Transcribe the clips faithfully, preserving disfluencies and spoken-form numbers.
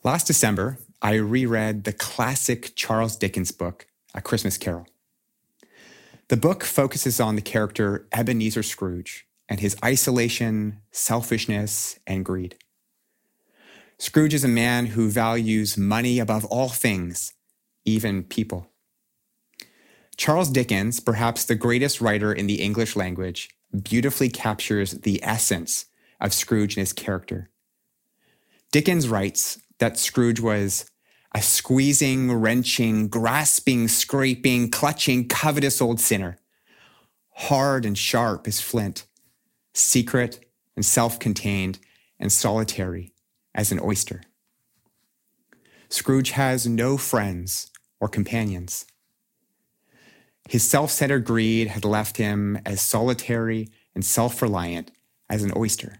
Last December, I reread the classic Charles Dickens book, A Christmas Carol. The book focuses on the character Ebenezer Scrooge and his isolation, selfishness, and greed. Scrooge is a man who values money above all things, even people. Charles Dickens, perhaps the greatest writer in the English language, beautifully captures the essence of Scrooge and his character. Dickens writes that Scrooge was a squeezing, wrenching, grasping, scraping, clutching, covetous old sinner, hard and sharp as flint, secret and self-contained and solitary as an oyster. Scrooge has no friends or companions. His self-centered greed had left him as solitary and self-reliant as an oyster.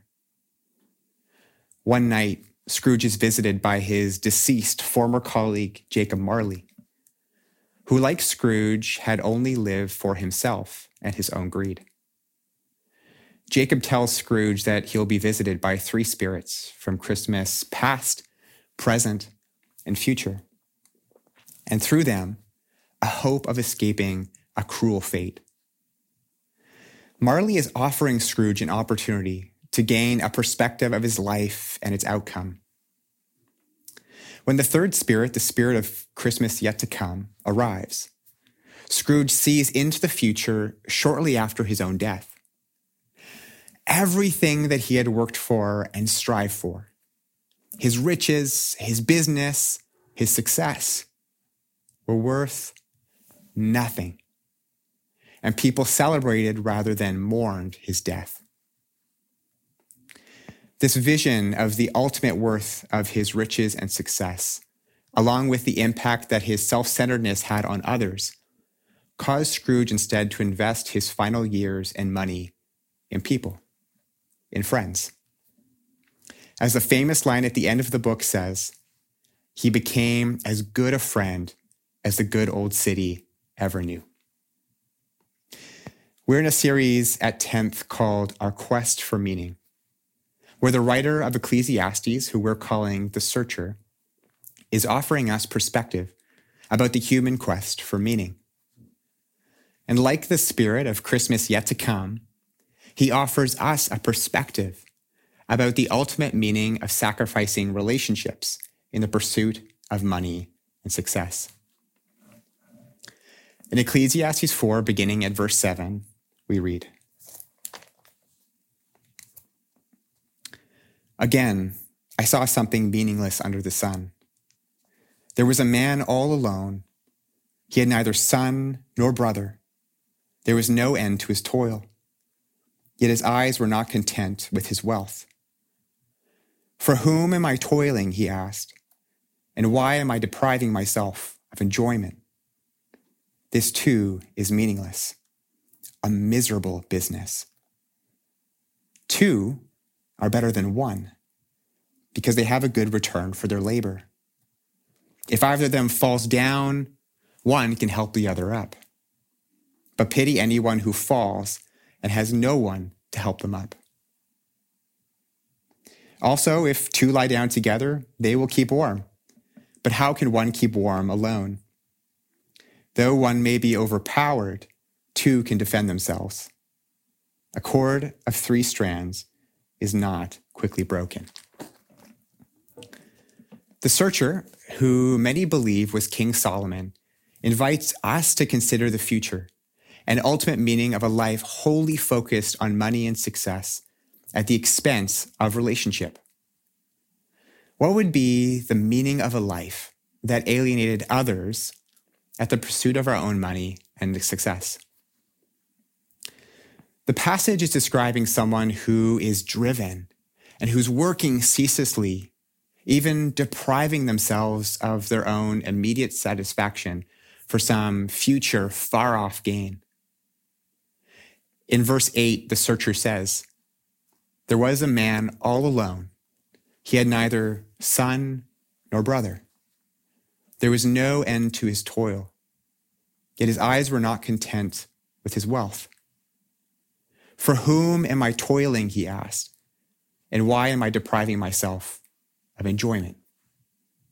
One night, Scrooge is visited by his deceased former colleague, Jacob Marley, who, like Scrooge, had only lived for himself and his own greed. Jacob tells Scrooge that he'll be visited by three spirits from Christmas past, present, and future, and through them, a hope of escaping a cruel fate. Marley is offering Scrooge an opportunity to gain a perspective of his life and its outcome. When the third spirit, the spirit of Christmas yet to come, arrives, Scrooge sees into the future shortly after his own death. Everything that he had worked for and strived for, his riches, his business, his success, were worth nothing. And people celebrated rather than mourned his death. This vision of the ultimate worth of his riches and success, along with the impact that his self-centeredness had on others, caused Scrooge instead to invest his final years and money in people, in friends. As the famous line at the end of the book says, he became as good a friend as the good old city ever knew. We're in a series at tenth called Our Quest for Meaning, where the writer of Ecclesiastes, who we're calling the Searcher, is offering us perspective about the human quest for meaning. And like the spirit of Christmas yet to come, he offers us a perspective about the ultimate meaning of sacrificing relationships in the pursuit of money and success. In Ecclesiastes four, beginning at verse seven, we read, "Again, I saw something meaningless under the sun. There was a man all alone. He had neither son nor brother. There was no end to his toil. Yet his eyes were not content with his wealth. For whom am I toiling, he asked, and why am I depriving myself of enjoyment? This too is meaningless, a miserable business. Two are better than one, because they have a good return for their labor. If either of them falls down, one can help the other up. But pity anyone who falls and has no one to help them up. Also, if two lie down together, they will keep warm. But how can one keep warm alone? Though one may be overpowered, two can defend themselves. A cord of three strands is not quickly broken." The Searcher, who many believe was King Solomon, invites us to consider the future and ultimate meaning of a life wholly focused on money and success at the expense of relationship. What would be the meaning of a life that alienated others at the pursuit of our own money and success? The passage is describing someone who is driven and who's working ceaselessly, even depriving themselves of their own immediate satisfaction for some future far-off gain. In verse eight, the Searcher says, "There was a man all alone. He had neither son nor brother. There was no end to his toil. Yet his eyes were not content with his wealth. For whom am I toiling, he asked, and why am I depriving myself of enjoyment?"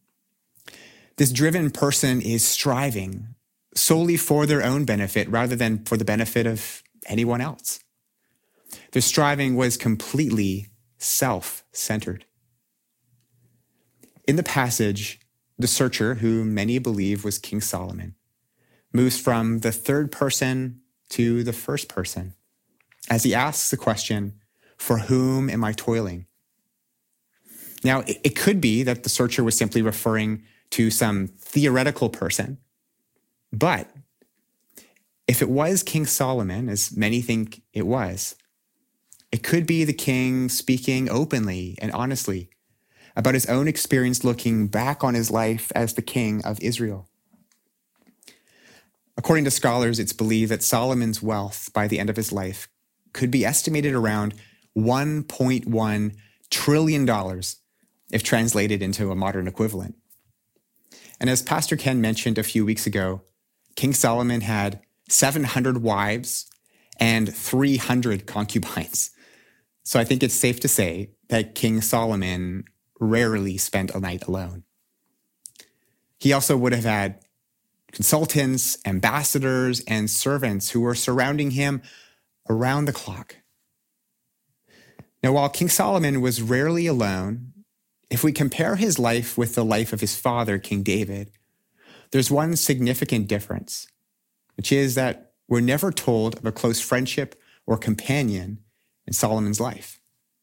This driven person is striving solely for their own benefit rather than for the benefit of anyone else. Their striving was completely self-centered. In the passage, the searcher, who many believe was King Solomon, moves from the third person to the first person as he asks the question, "For whom am I toiling?" Now, it could be that the searcher was simply referring to some theoretical person, but if it was King Solomon, as many think it was, it could be the king speaking openly and honestly about his own experience looking back on his life as the king of Israel. According to scholars, it's believed that Solomon's wealth by the end of his life could be estimated around one point one trillion dollars if translated into a modern equivalent. And as Pastor Ken mentioned a few weeks ago, King Solomon had seven hundred wives and three hundred concubines. So I think it's safe to say that King Solomon rarely spent a night alone. He also would have had consultants, ambassadors, and servants who were surrounding him around the clock. Now, while King Solomon was rarely alone, if we compare his life with the life of his father, King David, there's one significant difference, which is that we're never told of a close friendship or companion in Solomon's life.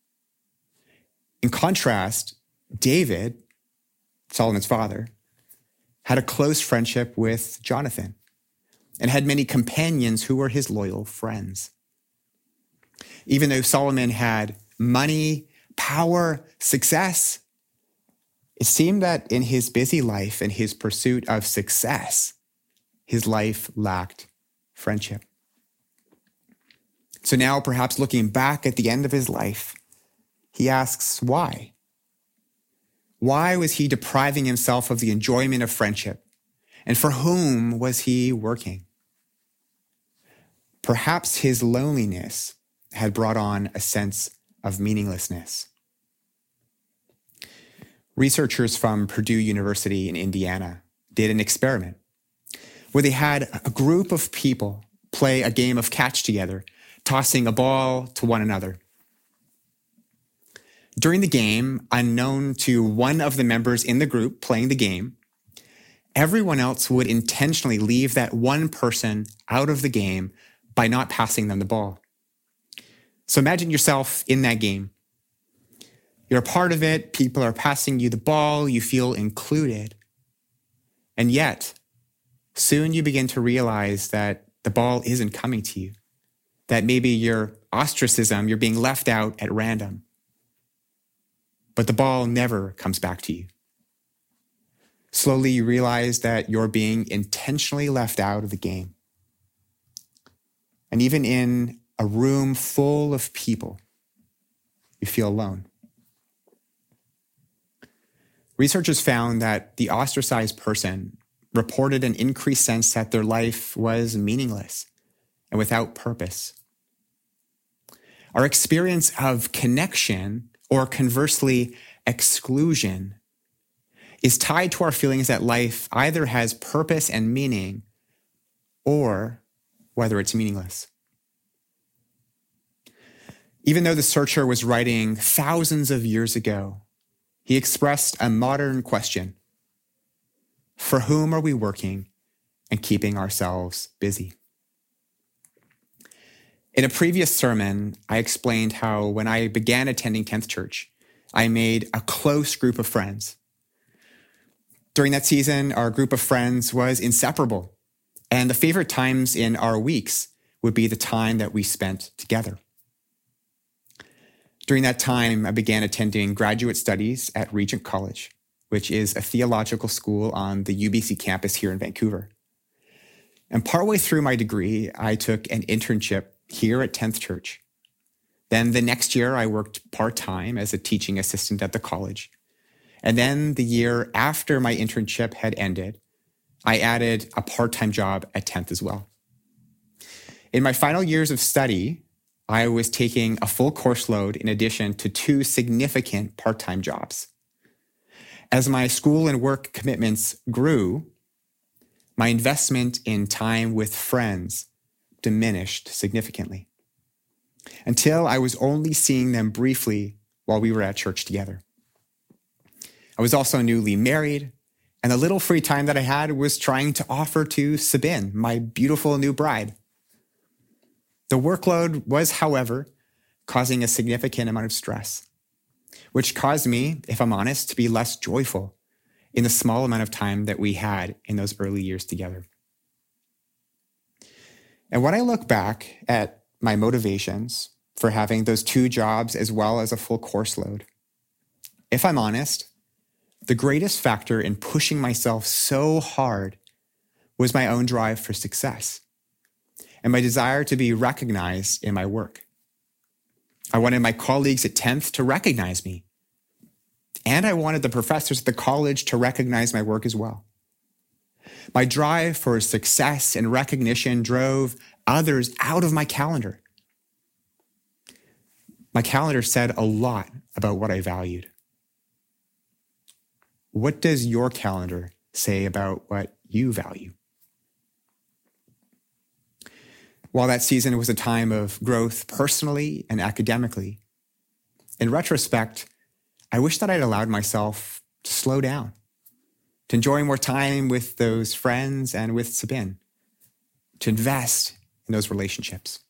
In contrast, David, Solomon's father, had a close friendship with Jonathan and had many companions who were his loyal friends. Even though Solomon had money, power, success, it seemed that in his busy life and his pursuit of success, his life lacked friendship. So now, perhaps looking back at the end of his life, he asks why? Why was he depriving himself of the enjoyment of friendship? And for whom was he working? Perhaps his loneliness had brought on a sense of meaninglessness. Researchers from Purdue University in Indiana did an experiment where they had a group of people play a game of catch together, tossing a ball to one another. During the game, unknown to one of the members in the group playing the game, everyone else would intentionally leave that one person out of the game by not passing them the ball. So imagine yourself in that game. You're a part of it. People are passing you the ball. You feel included. And yet, soon you begin to realize that the ball isn't coming to you, that maybe your ostracism, you're being left out at random. But the ball never comes back to you. Slowly you realize that you're being intentionally left out of the game. And even in a room full of people, you feel alone. Researchers found that the ostracized person reported an increased sense that their life was meaningless and without purpose. Our experience of connection, or conversely, exclusion, is tied to our feelings that life either has purpose and meaning or whether it's meaningless. Even though the searcher was writing thousands of years ago, he expressed a modern question: for whom are we working and keeping ourselves busy? In a previous sermon, I explained how when I began attending tenth Church, I made a close group of friends. During that season, our group of friends was inseparable, and the favorite times in our weeks would be the time that we spent together. During that time, I began attending graduate studies at Regent College, which is a theological school on the U B C campus here in Vancouver. And partway through my degree, I took an internship here at tenth Church. Then the next year, I worked part-time as a teaching assistant at the college. And then the year after my internship had ended, I added a part-time job at tenth as well. In my final years of study, I was taking a full course load in addition to two significant part-time jobs. As my school and work commitments grew, my investment in time with friends diminished significantly until I was only seeing them briefly while we were at church together. I was also newly married, and the little free time that I had was trying to offer to Sabine, my beautiful new bride. The workload was, however, causing a significant amount of stress, which caused me, if I'm honest, to be less joyful in the small amount of time that we had in those early years together. And when I look back at my motivations for having those two jobs as well as a full course load, if I'm honest, the greatest factor in pushing myself so hard was my own drive for success and my desire to be recognized in my work. I wanted my colleagues at tenth to recognize me, and I wanted the professors at the college to recognize my work as well. My drive for success and recognition drove others out of my calendar. My calendar said a lot about what I valued. What does your calendar say about what you value? While that season was a time of growth personally and academically, in retrospect, I wish that I'd allowed myself to slow down, to enjoy more time with those friends and with Sabine, to invest in those relationships.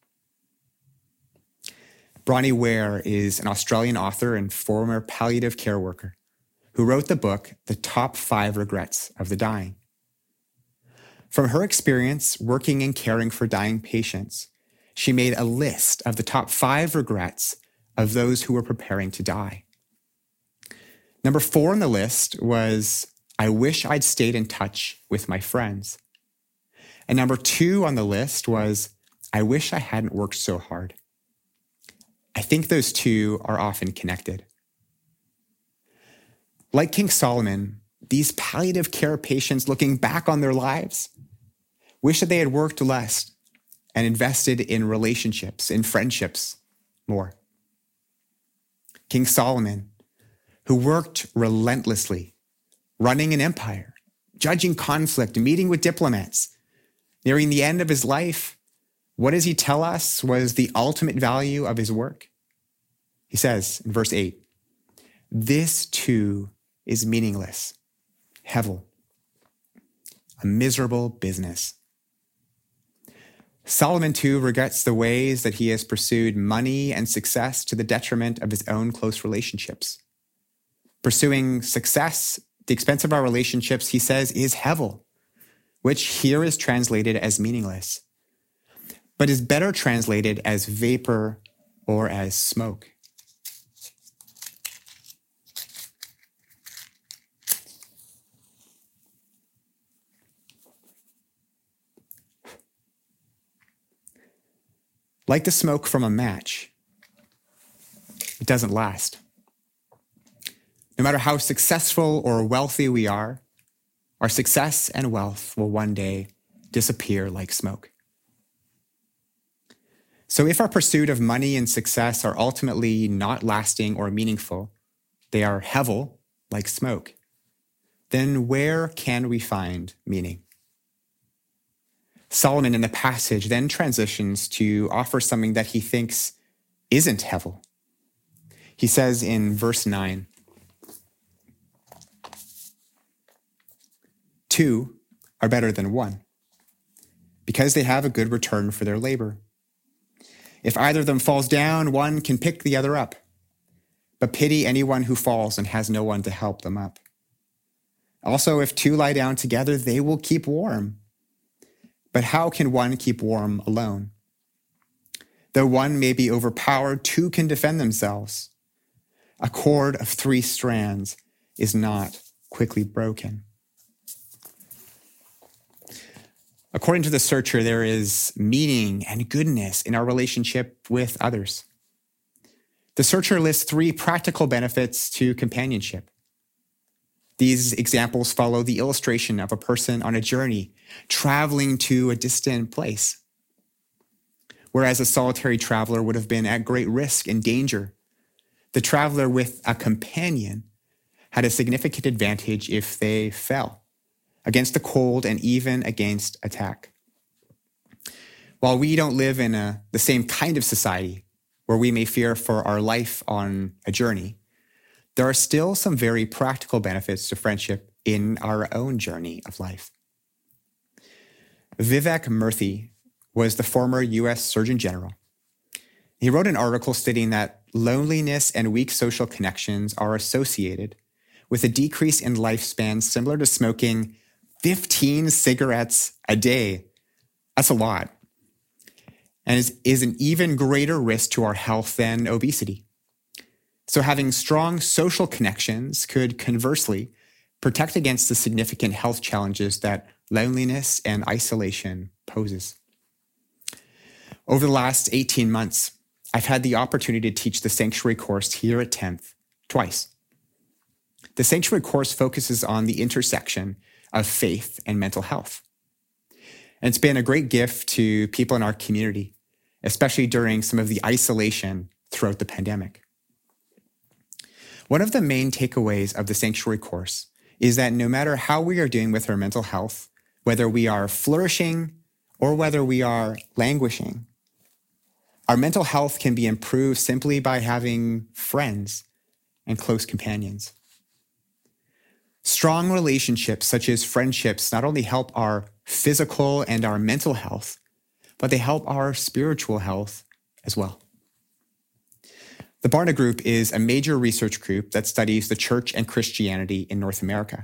Bronnie Ware is an Australian author and former palliative care worker who wrote the book, The Top Five Regrets of the Dying. From her experience working and caring for dying patients, she made a list of the top five regrets of those who were preparing to die. Number four on the list was, I wish I'd stayed in touch with my friends. And number two on the list was, I wish I hadn't worked so hard. I think those two are often connected. Like King Solomon, these palliative care patients looking back on their lives wish that they had worked less and invested in relationships, in friendships more. King Solomon, who worked relentlessly, running an empire, judging conflict, meeting with diplomats, nearing the end of his life, what does he tell us was the ultimate value of his work? He says in verse eight, this too is meaningless, hevel, a miserable business. Solomon too regrets the ways that he has pursued money and success to the detriment of his own close relationships. Pursuing success at the expense of our relationships, he says, is hevel, which here is translated as meaningless, but is better translated as vapor or as smoke. Like the smoke from a match, it doesn't last. No matter how successful or wealthy we are, our success and wealth will one day disappear like smoke. So if our pursuit of money and success are ultimately not lasting or meaningful, they are hevel, like smoke, then where can we find meaning? Solomon in the passage then transitions to offer something that he thinks isn't hevel. He says in verse nine, two are better than one, because they have a good return for their labor. If either of them falls down, one can pick the other up. But pity anyone who falls and has no one to help them up. Also, if two lie down together, they will keep warm. But how can one keep warm alone? Though one may be overpowered, two can defend themselves. A cord of three strands is not quickly broken. According to the Searcher, there is meaning and goodness in our relationship with others. The Searcher lists three practical benefits to companionship. These examples follow the illustration of a person on a journey, traveling to a distant place. Whereas a solitary traveler would have been at great risk and danger, the traveler with a companion had a significant advantage if they fell against the cold and even against attack. While we don't live in a, the same kind of society where we may fear for our life on a journey, there are still some very practical benefits to friendship in our own journey of life. Vivek Murthy was the former U S Surgeon General. He wrote an article stating that loneliness and weak social connections are associated with a decrease in lifespan similar to smoking fifteen cigarettes a day. That's a lot. And is, is an even greater risk to our health than obesity. So having strong social connections could conversely protect against the significant health challenges that loneliness and isolation poses. Over the last eighteen months, I've had the opportunity to teach the Sanctuary course here at tenth twice. The Sanctuary course focuses on the intersection of faith and mental health. And it's been a great gift to people in our community, especially during some of the isolation throughout the pandemic. One of the main takeaways of the Sanctuary course is that no matter how we are doing with our mental health, whether we are flourishing or whether we are languishing, our mental health can be improved simply by having friends and close companions. Strong relationships, such as friendships, not only help our physical and our mental health, but they help our spiritual health as well. The Barna Group is a major research group that studies the church and Christianity in North America.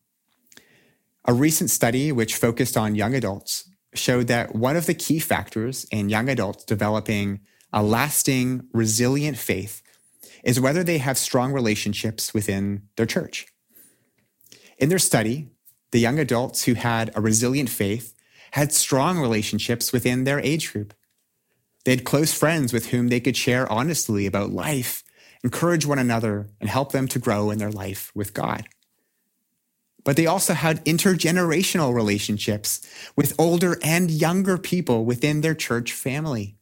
A recent study, which focused on young adults, showed that one of the key factors in young adults developing a lasting, resilient faith is whether they have strong relationships within their church. In their study, the young adults who had a resilient faith had strong relationships within their age group. They had close friends with whom they could share honestly about life, encourage one another, and help them to grow in their life with God. But they also had intergenerational relationships with older and younger people within their church family.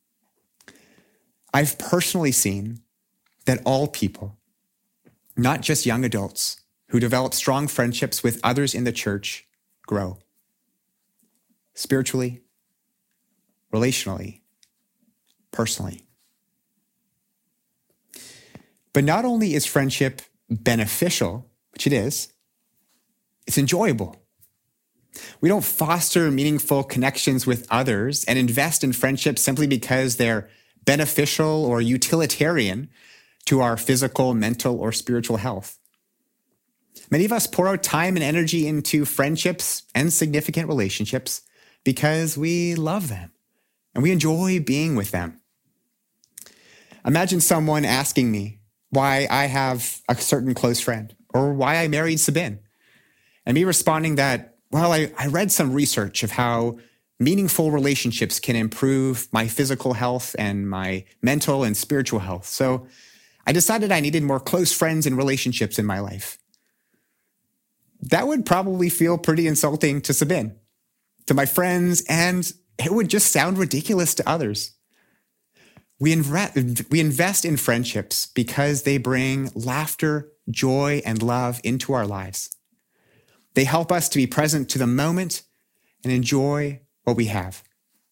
I've personally seen that all people, not just young adults, who develop strong friendships with others in the church, grow. Spiritually, relationally, personally. But not only is friendship beneficial, which it is, it's enjoyable. We don't foster meaningful connections with others and invest in friendships simply because they're beneficial or utilitarian to our physical, mental, or spiritual health. Many of us pour out time and energy into friendships and significant relationships because we love them and we enjoy being with them. Imagine someone asking me why I have a certain close friend or why I married Sabine, and me responding that, well, I, I read some research of how meaningful relationships can improve my physical health and my mental and spiritual health. So I decided I needed more close friends and relationships in my life. That would probably feel pretty insulting to Sabine, to my friends, and it would just sound ridiculous to others. We, inv- we invest in friendships because they bring laughter, joy, and love into our lives. They help us to be present to the moment and enjoy what we have.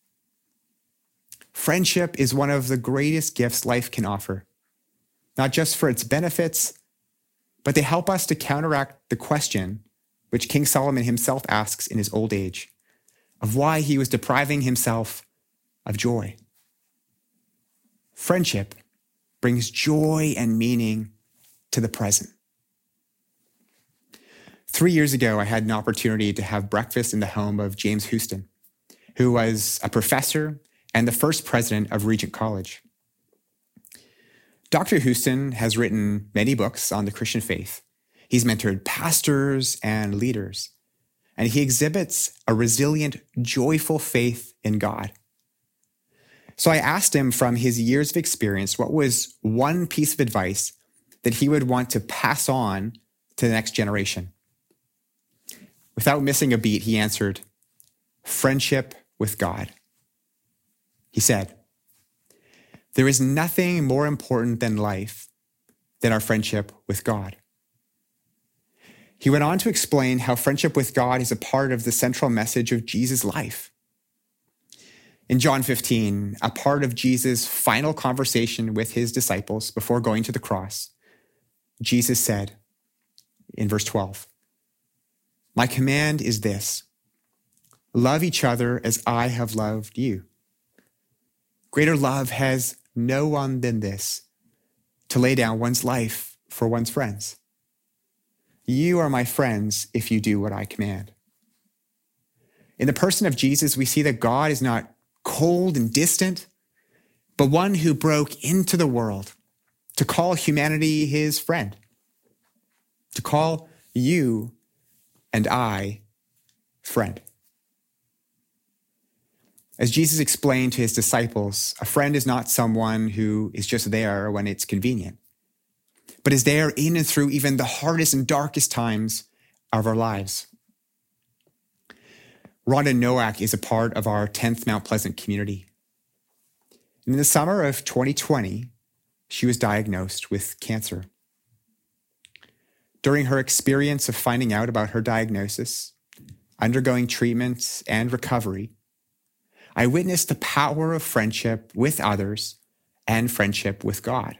Friendship is one of the greatest gifts life can offer, not just for its benefits, but they help us to counteract the question which King Solomon himself asks in his old age, of why he was depriving himself of joy. Friendship brings joy and meaning to the present. Three years ago, I had an opportunity to have breakfast in the home of James Houston, who was a professor and the first president of Regent College. Doctor Houston has written many books on the Christian faith. He's mentored pastors and leaders, and he exhibits a resilient, joyful faith in God. So I asked him from his years of experience, what was one piece of advice that he would want to pass on to the next generation? Without missing a beat, he answered, friendship with God. He said, there is nothing more important than life than our friendship with God. He went on to explain how friendship with God is a part of the central message of Jesus' life. In John fifteen, a part of Jesus' final conversation with his disciples before going to the cross, Jesus said in verse twelve, "My command is this, love each other as I have loved you. Greater love has no one than this, to lay down one's life for one's friends. You are my friends if you do what I command." In the person of Jesus, we see that God is not cold and distant, but one who broke into the world to call humanity his friend, to call you and I friend. As Jesus explained to his disciples, a friend is not someone who is just there when it's convenient, but is there in and through even the hardest and darkest times of our lives. Rhonda Nowak is a part of our tenth Mount Pleasant community. In the summer of twenty twenty, she was diagnosed with cancer. During her experience of finding out about her diagnosis, undergoing treatment and recovery, I witnessed the power of friendship with others and friendship with God.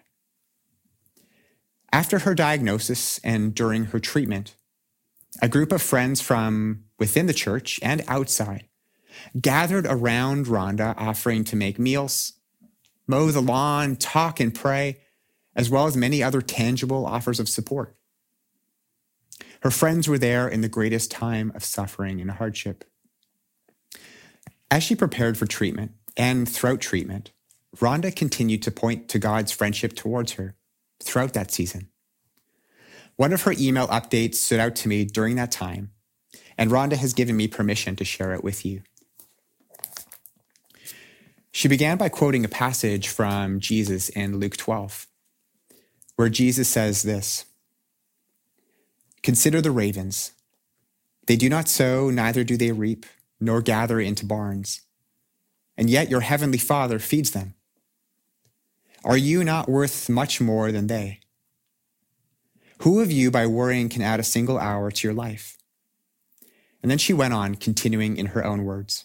After her diagnosis and during her treatment, a group of friends from within the church and outside gathered around Rhonda, offering to make meals, mow the lawn, talk and pray, as well as many other tangible offers of support. Her friends were there in the greatest time of suffering and hardship. As she prepared for treatment and throughout treatment, Rhonda continued to point to God's friendship towards her throughout that season. One of her email updates stood out to me during that time, and Rhonda has given me permission to share it with you. She began by quoting a passage from Jesus in Luke twelve, where Jesus says this, "Consider the ravens. They do not sow, neither do they reap, nor gather into barns, and yet your heavenly Father feeds them. Are you not worth much more than they? Who of you by worrying can add a single hour to your life?" And then she went on, continuing in her own words.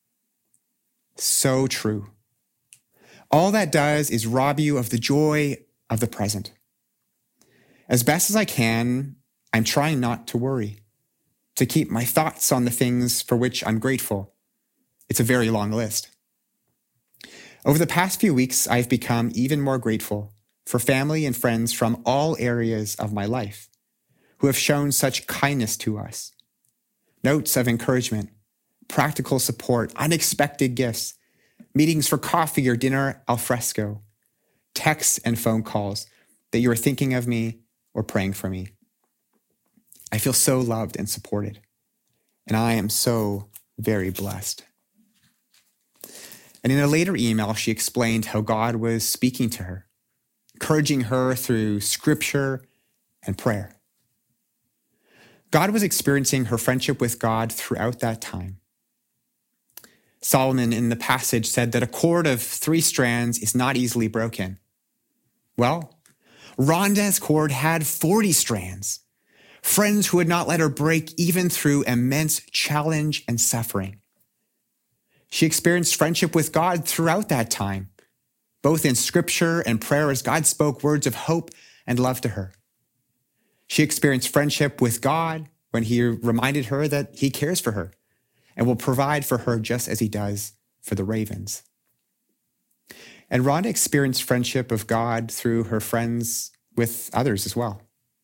So true. All that does is rob you of the joy of the present. As best as I can, I'm trying not to worry, to keep my thoughts on the things for which I'm grateful. It's a very long list. Over the past few weeks, I've become even more grateful for family and friends from all areas of my life who have shown such kindness to us. Notes of encouragement, practical support, unexpected gifts, meetings for coffee or dinner al fresco, texts and phone calls that you are thinking of me or praying for me. I feel so loved and supported, and I am so very blessed. And in a later email, she explained how God was speaking to her, encouraging her through scripture and prayer. God was experiencing her friendship with God throughout that time. Solomon in the passage said that a cord of three strands is not easily broken. Well, Rhonda's cord had forty strands, friends who would not let her break even through immense challenge and suffering. She experienced friendship with God throughout that time, both in scripture and prayer as God spoke words of hope and love to her. She experienced friendship with God when he reminded her that he cares for her and will provide for her just as he does for the ravens. And Rhonda experienced friendship of God through her friends with others as well.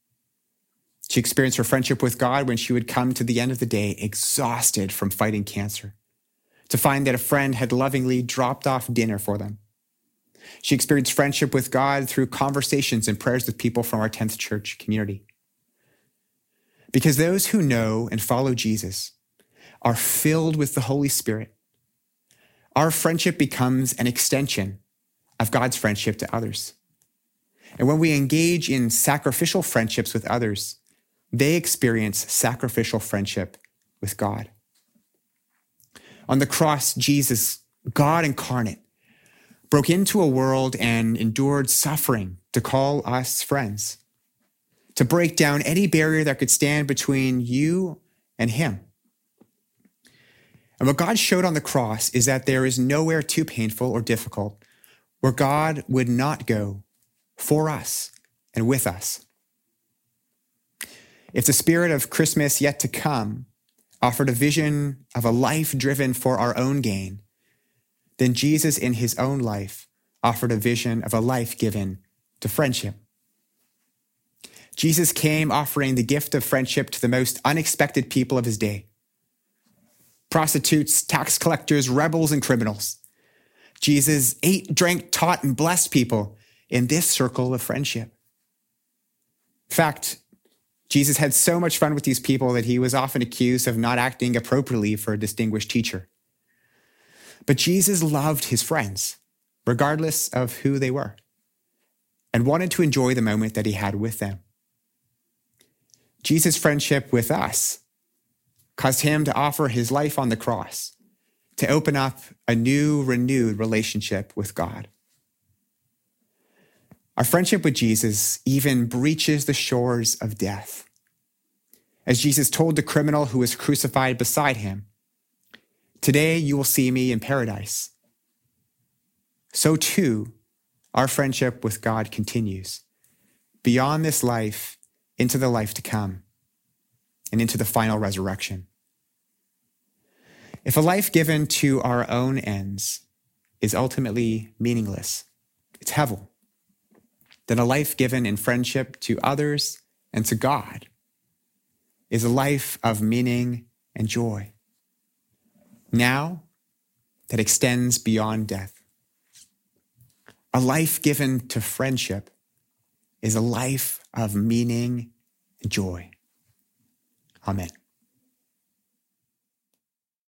She experienced her friendship with God when she would come to the end of the day exhausted from fighting cancer, to find that a friend had lovingly dropped off dinner for them. She experienced friendship with God through conversations and prayers with people from our tenth Church community. Because those who know and follow Jesus are filled with the Holy Spirit, our friendship becomes an extension of God's friendship to others. And when we engage in sacrificial friendships with others, they experience sacrificial friendship with God. On the cross, Jesus, God incarnate, broke into a world and endured suffering to call us friends. to break down any barrier that could stand between you and him. And what God showed on the cross is that there is nowhere too painful or difficult where God would not go for us and with us. If the spirit of Christmas yet to come offered a vision of a life driven for our own gain, then Jesus in his own life offered a vision of a life given to friendship. Jesus came offering the gift of friendship to the most unexpected people of his day. Prostitutes, tax collectors, rebels, and criminals. Jesus ate, drank, taught, and blessed people in this circle of friendship. In fact, Jesus had so much fun with these people that he was often accused of not acting appropriately for a distinguished teacher. But Jesus loved his friends, regardless of who they were, and wanted to enjoy the moment that he had with them. Jesus' friendship with us caused him to offer his life on the cross to open up a new, renewed relationship with God. Our friendship with Jesus even breaches the shores of death. As Jesus told the criminal who was crucified beside him, "Today you will see me in paradise." So too, our friendship with God continues beyond this life into the life to come and into the final resurrection. If a life given to our own ends is ultimately meaningless, it's hevel, then a life given in friendship to others and to God is a life of meaning and joy, now that extends beyond death. A life given to friendship is a life of meaning and joy. Amen.